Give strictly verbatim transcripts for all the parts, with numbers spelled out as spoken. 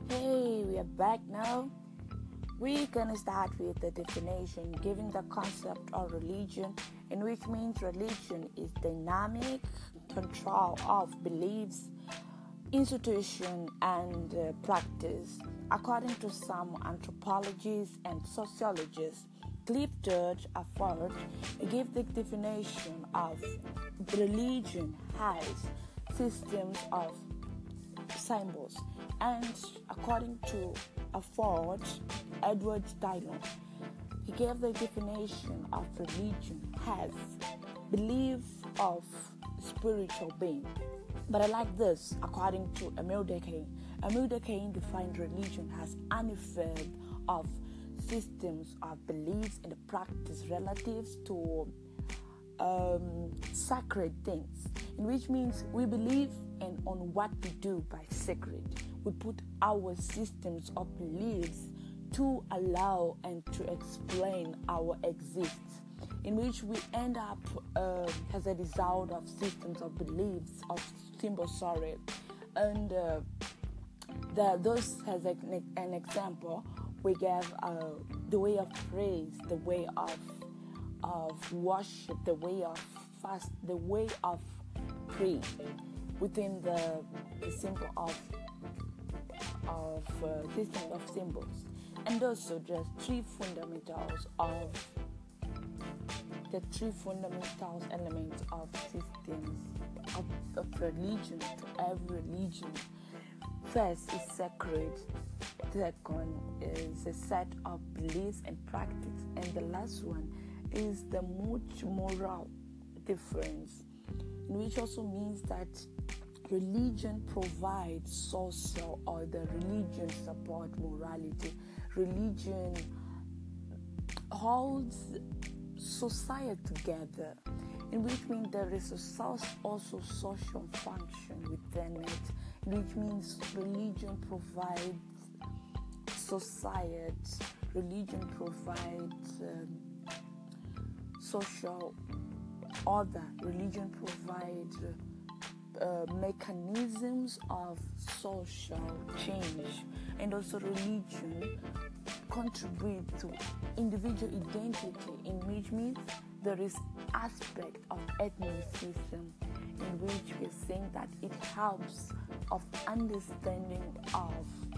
Hey, we are back now. We're gonna start with the definition, giving the concept of religion, in which means religion is dynamic control of beliefs, institution, and uh, practice. According to some anthropologists and sociologists, Clifford Afford gave the definition of religion as systems of symbols, and according to Afford, Edward Dillon, he gave the definition of religion as belief of spiritual being. But I like this, according to Emile Durkheim. Emile Durkheim defined religion as an affair of systems of beliefs and practice relative to um, sacred things, in which means we believe and on what we do by sacred. We put our systems of beliefs to allow and to explain our existence, in which we end up uh, as a result of systems of beliefs, of symbols, sorry. And uh, the, those as an, an example, we give uh, the way of praise, the way of of worship, the way of fast, the way of pray within the, the symbol of of uh, system of symbols, and also the three fundamentals of the three fundamental elements of systems of, of religion to every religion. First is sacred. Second is a set of beliefs and practice, and the last one is the much moral difference, which also means that religion provides social order, religion supports morality, religion holds society together, in which means there is a also social function within it, which means religion provides society, religion provides um, social order, religion provides uh, mechanisms of social change, and also religion contributes to individual identity, in which means there is aspect of ethnicism, in which we are saying that it helps of understanding of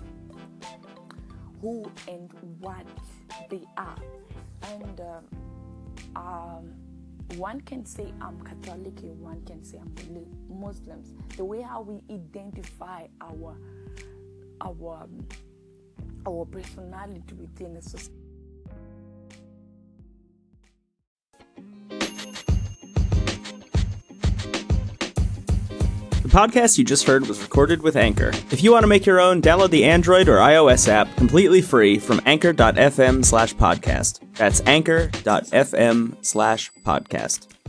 who and what they are. And um, um, one can say I'm Catholic and one can say I'm Muslims. The way how we identify our our um, our personality within a society. The podcast you just heard was recorded with Anchor. If you want to make your own, download the Android or iOS app completely free from anchor.fm slash podcast. That's anchor.fm slash podcast.